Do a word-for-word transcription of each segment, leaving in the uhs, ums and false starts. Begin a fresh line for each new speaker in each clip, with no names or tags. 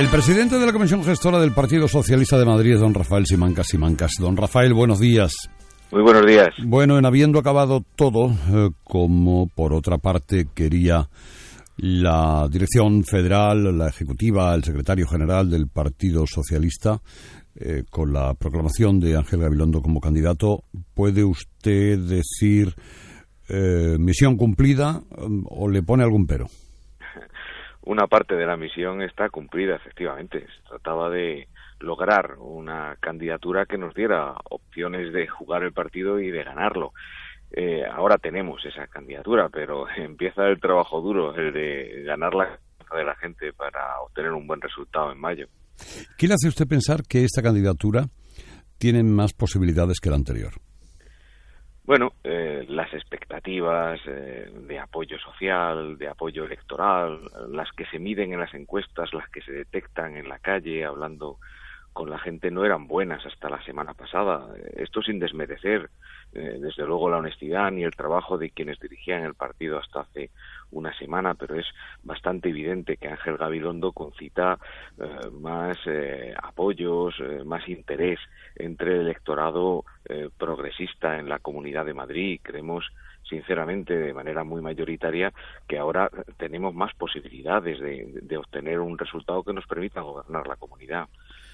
El presidente de la Comisión Gestora del Partido Socialista de Madrid es don Rafael Simancas Simancas. Don Rafael, buenos días.
Muy buenos días.
Bueno, en habiendo acabado todo, eh, como por otra parte quería la dirección federal, la ejecutiva, el secretario general del Partido Socialista, eh, con la proclamación de Ángel Gabilondo como candidato, ¿puede usted decir eh, misión cumplida o le pone algún pero?
Una parte de la misión está cumplida, efectivamente. Se trataba de lograr una candidatura que nos diera opciones de jugar el partido y de ganarlo. Eh, ahora tenemos esa candidatura, pero empieza el trabajo duro, el de ganar la confianza de la gente para obtener un buen resultado en mayo.
¿Qué le hace a usted pensar que esta candidatura tiene más posibilidades que la anterior?
Bueno, eh, las expectativas eh, de apoyo social, de apoyo electoral, las que se miden en las encuestas, las que se detectan en la calle, hablando con la gente, no eran buenas hasta la semana pasada. Esto sin desmerecer, eh, desde luego, la honestidad ni el trabajo de quienes dirigían el partido hasta hace una semana, pero es bastante evidente que Ángel Gabilondo concita eh, más eh, apoyos, eh, más interés entre el electorado eh, progresista en la Comunidad de Madrid. Creemos sinceramente, de manera muy mayoritaria, que ahora tenemos más posibilidades de, de obtener un resultado que nos permita gobernar la comunidad.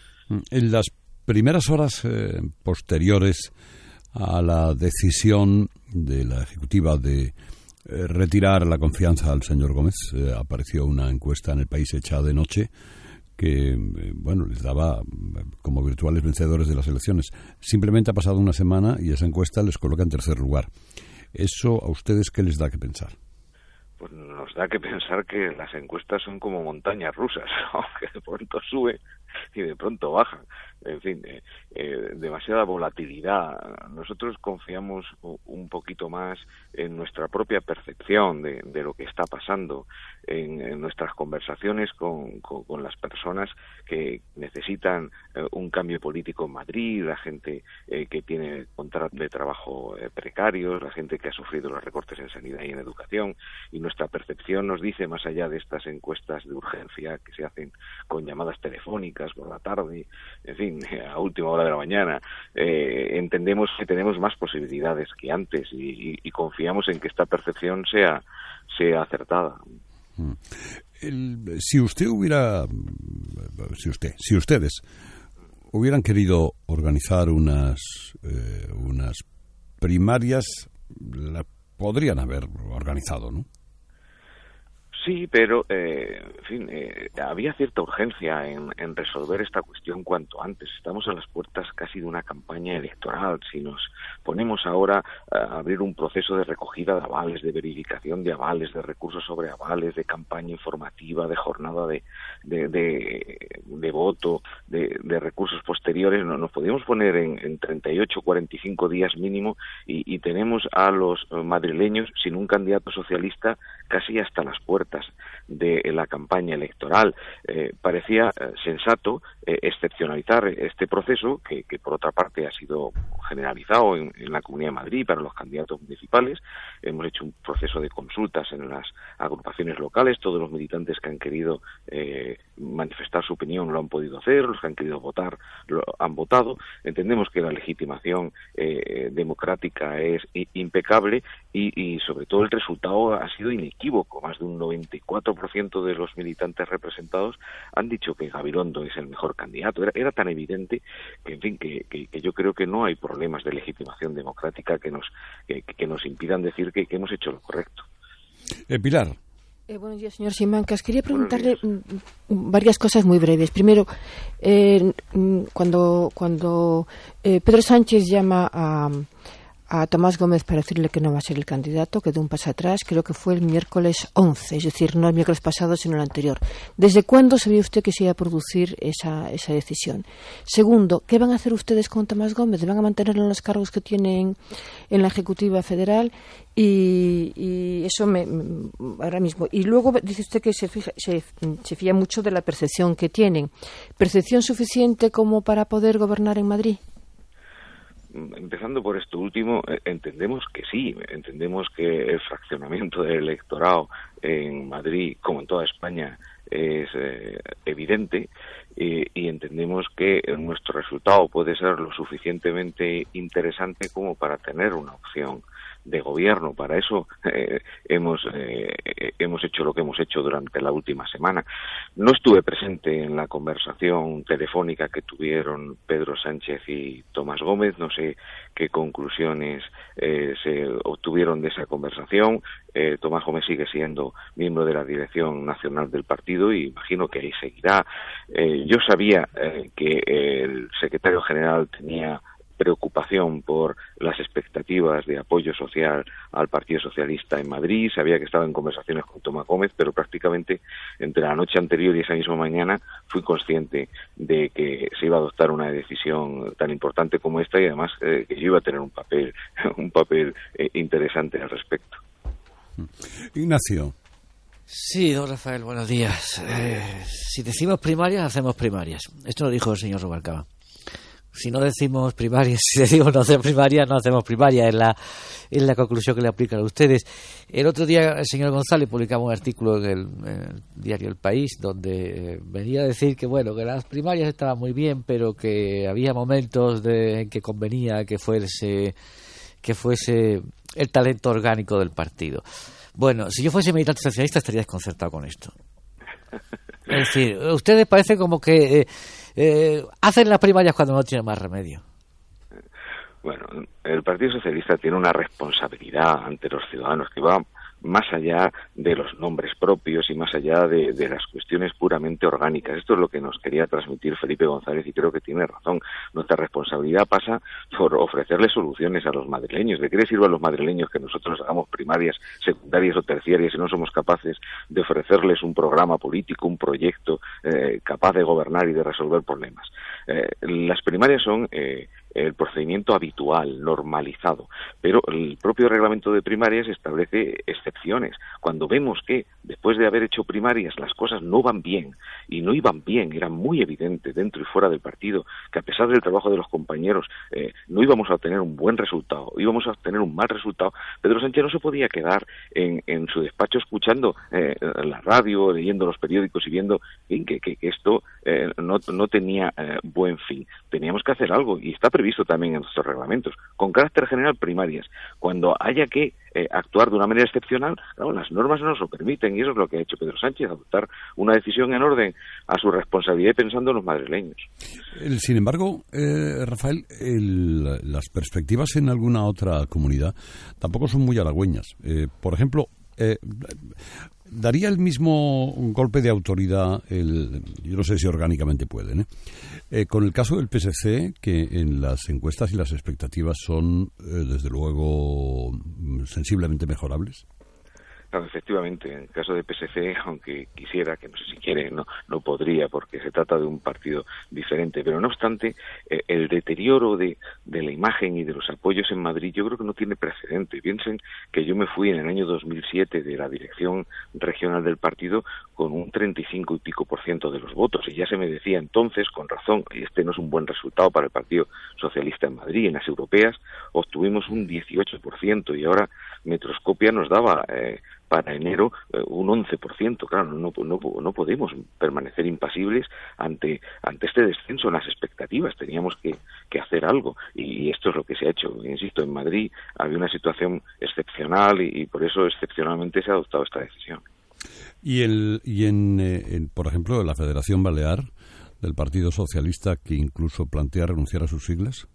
En las primeras horas eh, posteriores a la decisión de la Ejecutiva de eh, retirar la confianza al señor Gómez, eh, apareció una encuesta en El País hecha de noche que, eh, bueno, les daba como virtuales vencedores de las elecciones. Simplemente ha pasado una semana y esa encuesta les coloca en tercer lugar. ¿Eso a ustedes qué les da que pensar?
Pues nos da que pensar que las encuestas son como montañas rusas, que de pronto sube y de pronto baja. En fin, eh, eh, demasiada volatilidad. Nosotros confiamos un poquito más en nuestra propia percepción de, de lo que está pasando, en, en nuestras conversaciones con, con, con las personas que necesitan eh, un cambio político en Madrid, la gente eh, que tiene contratos de trabajo eh, precarios, la gente que ha sufrido los recortes en sanidad y en educación, y nuestra percepción nos dice, más allá de estas encuestas de urgencia que se hacen con llamadas telefónicas por la tarde, en fin, a última hora de la mañana, eh, entendemos que tenemos más posibilidades que antes y, y, y confiamos en que esta percepción sea, sea acertada.
El, si usted hubiera, si usted, si ustedes hubieran querido organizar unas, eh, unas primarias, la podrían haber organizado, ¿no?
Sí, pero, eh, en fin, eh, había cierta urgencia en, en resolver esta cuestión cuanto antes. Estamos a las puertas casi de una campaña electoral. Si nos ponemos ahora a abrir un proceso de recogida de avales, de verificación de avales, de recursos sobre avales, de campaña informativa, de jornada de, de, de, de voto, de, de recursos posteriores, no, nos podíamos poner en, en treinta y ocho, cuarenta y cinco días mínimo y, y tenemos a los madrileños sin un candidato socialista casi hasta las puertas de la campaña electoral. Eh, parecía eh, sensato eh, excepcionalizar este proceso que, que por otra parte ha sido generalizado en, en la Comunidad de Madrid para los candidatos municipales. Hemos hecho un proceso de consultas en las agrupaciones locales. Todos los militantes que han querido eh, manifestar su opinión lo han podido hacer, los que han querido votar lo han votado. Entendemos que la legitimación eh, democrática es impecable y, y sobre todo el resultado ha sido inequívoco. Más de un noventa y cuatro por ciento de los militantes representados han dicho que Gabilondo es el mejor candidato. Era, era tan evidente que, en fin, que, que, que yo creo que no hay problemas de legitimación democrática que nos que, que nos impidan decir que, que hemos hecho lo correcto.
Eh, Pilar.
Eh, buenos días, señor Simancas. Quería preguntarle varias cosas muy breves. Primero, eh, cuando cuando eh, Pedro Sánchez llama a a Tomás Gómez para decirle que no va a ser el candidato, que de un paso atrás, creo que fue el miércoles once, es decir, no el miércoles pasado, sino el anterior. ¿Desde cuándo sabía usted que se iba a producir esa, esa decisión? Segundo, ¿qué van a hacer ustedes con Tomás Gómez? ¿Van a mantenerlo en los cargos que tienen en la Ejecutiva Federal? Y, y eso me, ahora mismo. Y luego dice usted que se, fija, se, se fía mucho de la percepción que tienen. ¿Percepción suficiente como para poder gobernar en Madrid?
Empezando por esto último, entendemos que sí, entendemos que el fraccionamiento del electorado en Madrid, como en toda España, es eh, evidente eh, y entendemos que nuestro resultado puede ser lo suficientemente interesante como para tener una opción de gobierno. Para eso eh, hemos eh, hemos hecho lo que hemos hecho durante la última semana. No estuve presente en la conversación telefónica que tuvieron Pedro Sánchez y Tomás Gómez. No sé qué conclusiones eh, se obtuvieron de esa conversación. Eh, Tomás Gómez sigue siendo miembro de la dirección nacional del partido y imagino que ahí seguirá. Eh, yo sabía eh, que el secretario general tenía preocupación por las expectativas de apoyo social al Partido Socialista en Madrid, sabía que estaba en conversaciones con Tomás Gómez, pero prácticamente entre la noche anterior y esa misma mañana fui consciente de que se iba a adoptar una decisión tan importante como esta y además eh, que yo iba a tener un papel, un papel eh, interesante al respecto.
Ignacio.
Sí, don Rafael, buenos días. Eh, si decimos primarias, hacemos primarias. Esto lo dijo el señor Rubalcaba. Si no decimos primarias, si decimos no hacer primarias, no hacemos primarias, es la, es la conclusión que le aplican a ustedes. El otro día el señor González publicaba un artículo en el, en el diario El País, donde eh, venía a decir que bueno, que las primarias estaban muy bien, pero que había momentos de, en que convenía que fuese, que fuese el talento orgánico del partido. Bueno, si yo fuese militante socialista estaría desconcertado con esto. Es decir, ustedes parece como que eh, eh, hacen las primarias cuando no tienen más remedio.
Bueno, el Partido Socialista tiene una responsabilidad ante los ciudadanos que va más allá de los nombres propios y más allá de, de las cuestiones puramente orgánicas. Esto es lo que nos quería transmitir Felipe González y creo que tiene razón. Nuestra responsabilidad pasa por ofrecerle soluciones a los madrileños. ¿De qué les sirve a los madrileños que nosotros hagamos primarias, secundarias o terciarias si no somos capaces de ofrecerles un programa político, un proyecto eh, capaz de gobernar y de resolver problemas? Eh, las primarias son eh, el procedimiento habitual, normalizado, pero el propio reglamento de primarias establece excepciones. Cuando vemos que después de haber hecho primarias las cosas no van bien, y no iban bien, era muy evidente dentro y fuera del partido, que a pesar del trabajo de los compañeros eh, no íbamos a obtener un buen resultado, íbamos a obtener un mal resultado, Pedro Sánchez no se podía quedar en, en su despacho escuchando eh, la radio, leyendo los periódicos y viendo en que, que, que esto eh, no, no tenía eh, buen fin. Teníamos que hacer algo, y está previsto también en nuestros reglamentos, con carácter general primarias. Cuando haya que eh, actuar de una manera excepcional, claro, las normas no nos lo permiten, y eso es lo que ha hecho Pedro Sánchez, adoptar una decisión en orden a su responsabilidad y pensando en los madrileños.
El, sin embargo, eh, Rafael, el, las perspectivas en alguna otra comunidad tampoco son muy halagüeñas. Eh, por ejemplo, eh, ¿daría el mismo golpe de autoridad, el, yo no sé si orgánicamente pueden, ¿eh? Eh, con el caso del P S C, que en las encuestas y las expectativas son, eh, desde luego, sensiblemente mejorables?
Claro, efectivamente, en el caso de P S C, aunque quisiera, que no sé si quiere, no no podría, porque se trata de un partido diferente, pero no obstante, eh, el deterioro de, de la imagen y de los apoyos en Madrid yo creo que no tiene precedente. Piensen que yo me fui en el año dos mil siete de la dirección regional del partido con un treinta y cinco y pico por ciento de los votos, y ya se me decía entonces, con razón, este no es un buen resultado para el Partido Socialista en Madrid. En las europeas obtuvimos un dieciocho por ciento y ahora Metroscopia nos daba eh, para enero eh, un once por ciento. Claro, no, no, no podemos permanecer impasibles ante ante este descenso en las expectativas. Teníamos que, que hacer algo, y esto es lo que se ha hecho. Insisto, en Madrid había una situación excepcional y, y por eso excepcionalmente se ha adoptado esta decisión.
Y, el, y en, eh, en, por ejemplo, la Federación Balear del Partido Socialista, que incluso plantea renunciar a sus siglas.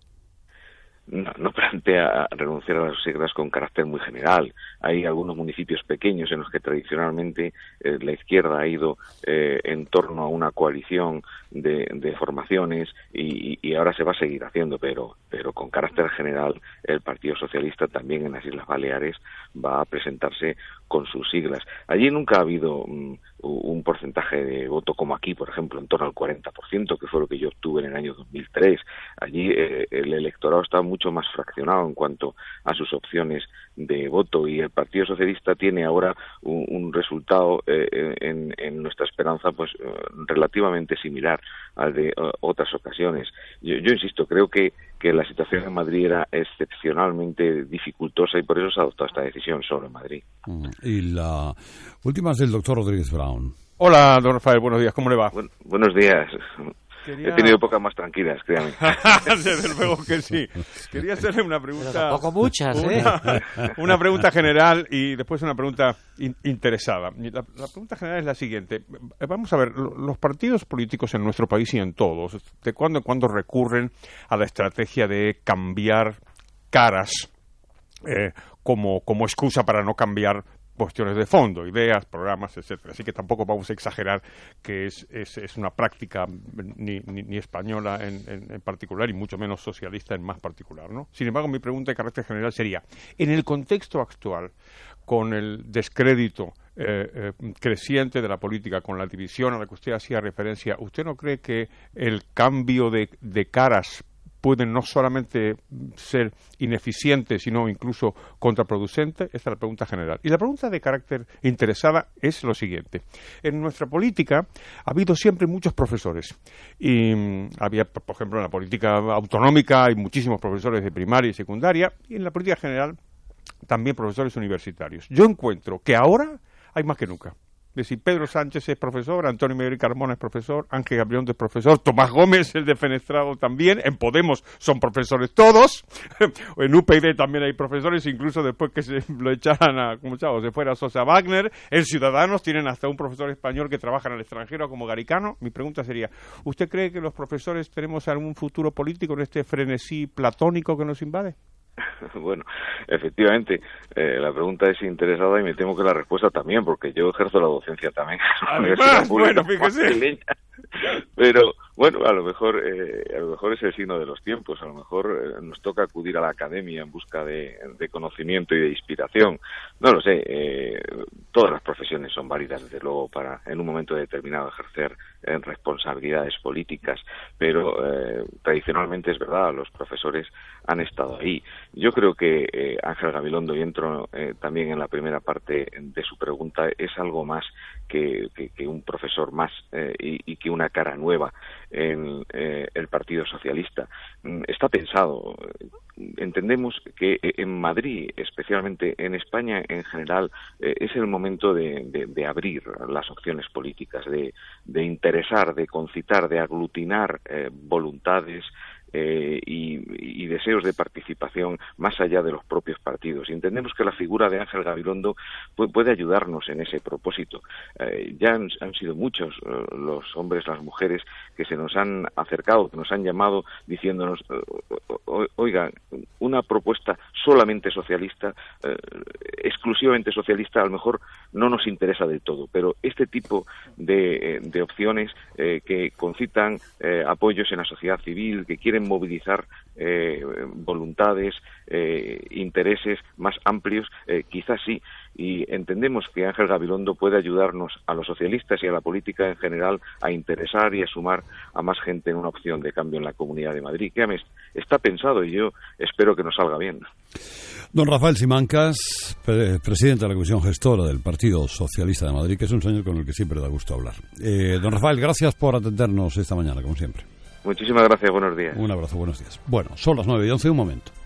No, no plantea renunciar a las siglas con carácter muy general. Hay algunos municipios pequeños en los que tradicionalmente eh, la izquierda ha ido eh, en torno a una coalición de, de formaciones y, y ahora se va a seguir haciendo, pero, pero con carácter general el Partido Socialista también en las Islas Baleares va a presentarse con sus siglas. Allí nunca ha habido um, un porcentaje de voto como aquí, por ejemplo, en torno al cuarenta por ciento, que fue lo que yo obtuve en el año dos mil tres. Allí eh, el electorado está mucho más fraccionado en cuanto a sus opciones de voto, y el Partido Socialista tiene ahora un, un resultado eh, en, en nuestra esperanza pues eh, relativamente similar al de uh, otras ocasiones. Yo, yo insisto, creo que, que la situación en Madrid era excepcionalmente dificultosa y por eso se ha adoptado esta decisión solo en Madrid.
Y la última es del doctor Rodríguez Brown.
Hola, don Rafael, buenos días, ¿cómo le va?
Bueno, buenos días. Quería... He tenido épocas más tranquilas, créame.
Desde luego que sí. Quería hacerle una pregunta...
Pero tampoco muchas, ¿eh?
Una, una pregunta general y después una pregunta in, interesada. La, la pregunta general es la siguiente. Vamos a ver, los partidos políticos en nuestro país y en todos, de cuando en cuando recurren a la estrategia de cambiar caras eh, como, como excusa para no cambiar cuestiones de fondo, ideas, programas, etcétera. Así que tampoco vamos a exagerar que es, es, es una práctica ni, ni, ni española en, en, en particular y mucho menos socialista en más particular, ¿no? Sin embargo, mi pregunta de carácter general sería, en el contexto actual, con el descrédito eh, eh, creciente de la política, con la división a la que usted hacía referencia, ¿usted no cree que el cambio de, de caras pueden no solamente ser ineficientes, sino incluso contraproducentes? Esta es la pregunta general. Y la pregunta de carácter interesada es lo siguiente. En nuestra política ha habido siempre muchos profesores. Y um, había, por ejemplo, en la política autonómica hay muchísimos profesores de primaria y secundaria, y en la política general también profesores universitarios. Yo encuentro que ahora hay más que nunca. Es decir, Pedro Sánchez es profesor, Antonio Miguel Carmona es profesor, Ángel Gabilondo es profesor, Tomás Gómez, el defenestrado también, en Podemos son profesores todos, en U P y D también hay profesores, incluso después que se lo echaran a, como chavo, se fuera a Sosa Wagner, en Ciudadanos tienen hasta un profesor español que trabaja en el extranjero como Garicano. Mi pregunta sería, ¿usted cree que los profesores tenemos algún futuro político en este frenesí platónico que nos invade?
Bueno, efectivamente, eh, la pregunta es interesada y me temo que la respuesta también, porque yo ejerzo la docencia también.
Además, bueno, fíjese.
Pero, bueno, a lo mejor eh, a lo mejor es el signo de los tiempos, a lo mejor eh, nos toca acudir a la academia en busca de, de conocimiento y de inspiración. No lo sé, eh, todas las profesiones son válidas, desde luego, para en un momento determinado ejercer eh, responsabilidades políticas, pero eh, tradicionalmente es verdad, los profesores han estado ahí. Yo creo que eh, Ángel Gabilondo, y entro eh, también en la primera parte de su pregunta, es algo más que, que, que un profesor más eh, y, y que una cara nueva en eh, el Partido Socialista. Está pensado. Entendemos que en Madrid, especialmente en España en general, eh, es el momento de, de, de abrir las opciones políticas, de, de interesar, de concitar, de aglutinar eh, voluntades Eh, y, y deseos de participación más allá de los propios partidos. Y entendemos que la figura de Ángel Gabilondo puede, puede ayudarnos en ese propósito. Eh, ya han, han sido muchos eh, los hombres, las mujeres que se nos han acercado, que nos han llamado diciéndonos, eh, oiga, una propuesta solamente socialista, eh, exclusivamente socialista, a lo mejor no nos interesa del todo, pero este tipo de, de opciones eh, que concitan eh, apoyos en la sociedad civil, que quieren movilizar eh, voluntades, eh, intereses más amplios, eh, quizás sí, y entendemos que Ángel Gabilondo puede ayudarnos a los socialistas y a la política en general a interesar y a sumar a más gente en una opción de cambio en la Comunidad de Madrid. Créame, está pensado y yo espero que nos salga bien.
Don Rafael Simancas, pre- presidente de la Comisión Gestora del Partido Socialista de Madrid, que es un señor con el que siempre da gusto hablar. Eh, don Rafael, gracias por atendernos esta mañana, como siempre.
Muchísimas gracias, buenos días.
Un abrazo, buenos días. Bueno, son las nueve y once, un momento.